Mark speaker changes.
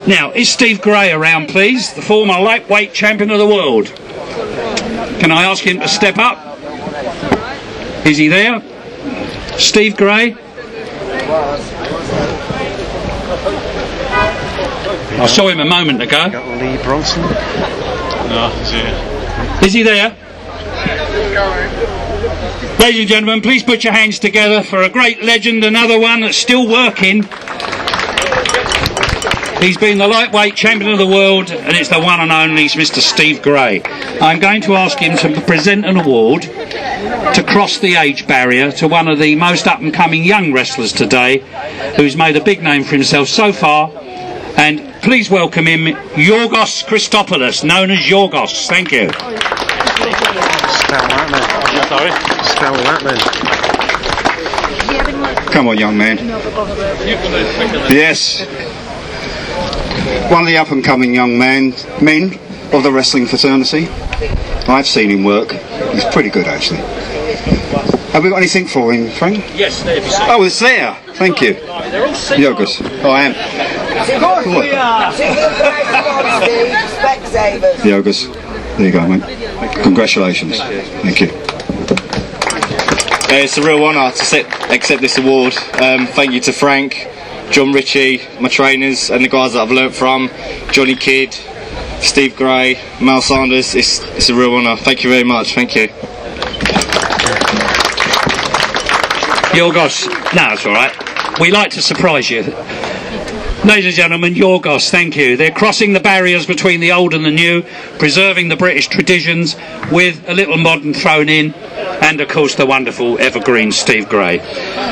Speaker 1: Now, is Steve Gray around, please? The former lightweight champion of the world. Can I ask him to step up? Is he there? Steve Gray? I saw him a moment ago.
Speaker 2: Got Lee Bronson.
Speaker 3: No, he's here.
Speaker 1: Is he there? Ladies and gentlemen, please put your hands together for a great legend, another one that's still working. He's been the lightweight champion of the world, and it's the one and only Mr. Steve Gray. I'm going to ask him to present an award to cross the age barrier to one of the most up-and-coming young wrestlers today, who's made a big name for himself so far. And please welcome him, Yorgos Christopoulos, known as Yorgos. Thank you.
Speaker 2: Spell that, man.
Speaker 3: Sorry?
Speaker 2: Spell that, man.
Speaker 4: Come on, young man. Yes. One of the up-and-coming young men of the wrestling fraternity. I've seen him work. He's pretty good, actually. Have we got anything for him, Frank?
Speaker 1: Yes, there you see.
Speaker 4: Oh, it's there. Thank you. Yorgos. Oh, I am.
Speaker 5: Of course we are.
Speaker 4: Yorgos. There you go, mate. Congratulations. Thank you.
Speaker 6: It's a real honour to accept this award. Thank you to Frank, John Ritchie, my trainers, and the guys that I've learnt from, Johnny Kidd, Steve Gray, Mal Sanders. It's a real honour. Thank you very much. Thank you.
Speaker 1: Yorgos, no, that's all right. We like to surprise you. Ladies and gentlemen, Yorgos, thank you. They're crossing the barriers between the old and the new, preserving the British traditions with a little modern thrown in, and of course the wonderful evergreen Steve Gray.